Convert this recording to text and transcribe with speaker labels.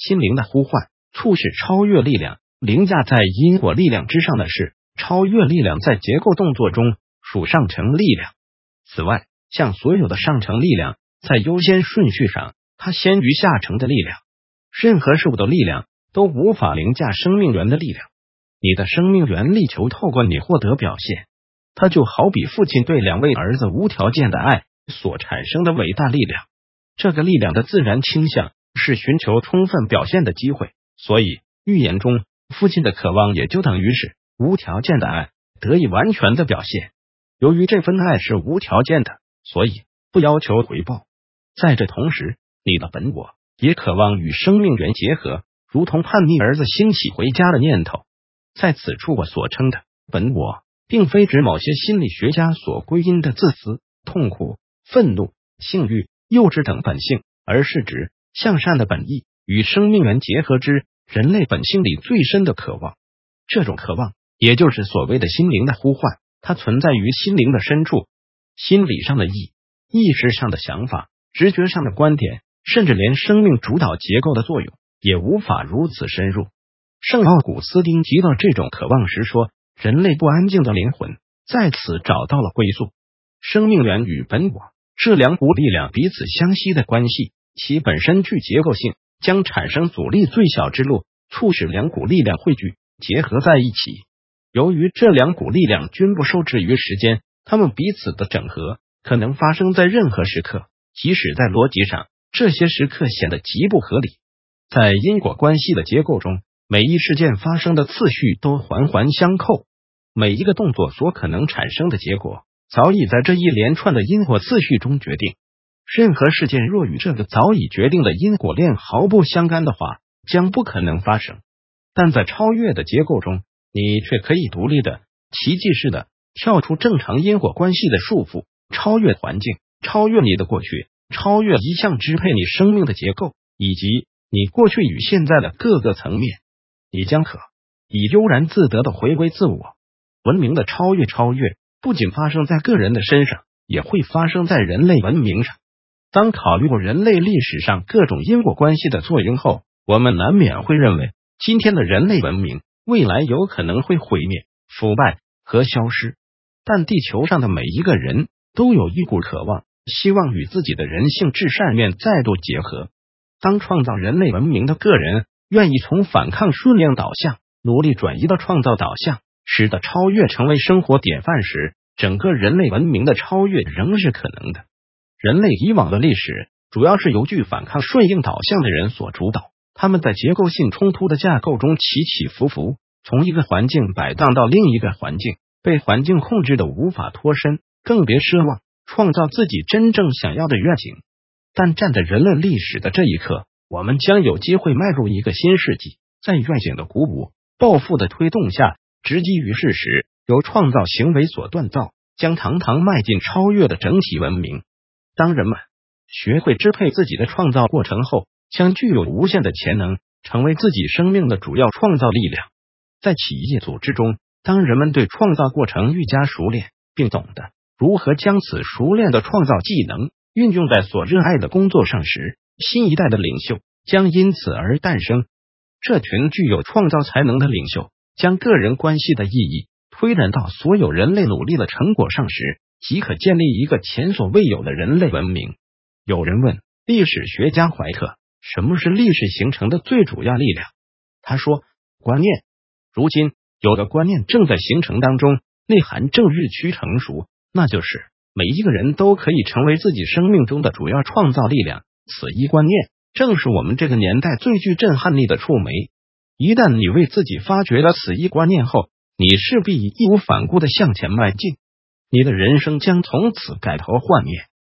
Speaker 1: 心灵的呼唤促使超越力量凌驾在因果力量之上的是超越力量在结构动作中属上层力量。此外，像所有的上层力量，在优先顺序上，它先于下层的力量。任何事物的力量都无法凌驾生命源的力量。你的生命源力求透过你获得表现，它就好比父亲对2位儿子无条件的爱所产生的伟大力量。这个力量的自然倾向是寻求充分表现的机会，所以寓言中父亲的渴望也就等于是无条件的爱得以完全的表现。由于这份爱是无条件的，所以不要求回报。在这同时，你的本我也渴望与生命源结合，如同叛逆儿子兴起回家的念头。在此处我所称的本我，并非指某些心理学家所归因的自私、痛苦、愤怒、性欲、幼稚等本性，而是指向善的本意与生命源结合之人类本性里最深的渴望。这种渴望也就是所谓的心灵的呼唤，它存在于心灵的深处，心理上的意识上的想法，直觉上的观点，甚至连生命主导结构的作用也无法如此深入。圣奥古斯丁提到这种渴望时说，人类不安静的灵魂在此找到了归宿。生命源与本我这2股力量彼此相吸的关系，其本身具结构性，将产生阻力最小之路，促使2股力量汇聚结合在一起。由于这2股力量均不受制于时间，它们彼此的整合可能发生在任何时刻，即使在逻辑上这些时刻显得极不合理。在因果关系的结构中，每一事件发生的次序都环环相扣，每一个动作所可能产生的结果早已在这一连串的因果次序中决定。任何事件若与这个早已决定的因果链毫不相干的话，将不可能发生。但在超越的结构中，你却可以独立的、奇迹式的跳出正常因果关系的束缚，超越环境，超越你的过去，超越一向支配你生命的结构，以及你过去与现在的各个层面。你将可以悠然自得的回归自我。文明的超越不仅发生在个人的身上，也会发生在人类文明上。当考虑过人类历史上各种因果关系的作用后，我们难免会认为，今天的人类文明未来有可能会毁灭、腐败和消失。但地球上的每一个人都有一股渴望，希望与自己的人性至善面再度结合。当创造人类文明的个人愿意从反抗顺量导向努力转移到创造导向，使得超越成为生活典范时，整个人类文明的超越仍是可能的。人类以往的历史主要是由具反抗顺应导向的人所主导，他们在结构性冲突的架构中起起伏伏，从一个环境摆荡到另一个环境，被环境控制的无法脱身，更别奢望创造自己真正想要的愿景。但站在人类历史的这一刻，我们将有机会迈入一个新世纪，在愿景的鼓舞、抱负的推动下，直击于事实，由创造行为所锻造，将堂堂迈进超越的整体文明。当人们学会支配自己的创造过程后，将具有无限的潜能，成为自己生命的主要创造力量。在企业组织中，当人们对创造过程愈加熟练，并懂得如何将此熟练的创造技能运用在所热爱的工作上时，新一代的领袖将因此而诞生。这群具有创造才能的领袖将个人关系的意义推展到所有人类努力的成果上时，即可建立一个前所未有的人类文明。有人问历史学家怀特，什么是历史形成的最主要力量？他说，观念。如今有个观念正在形成当中，内涵正日趋成熟，那就是每一个人都可以成为自己生命中的主要创造力量。此一观念正是我们这个年代最具震撼力的触媒。一旦你为自己发掘了此一观念后，你势必义无反顾地向前迈进，你的人生将从此改头换面。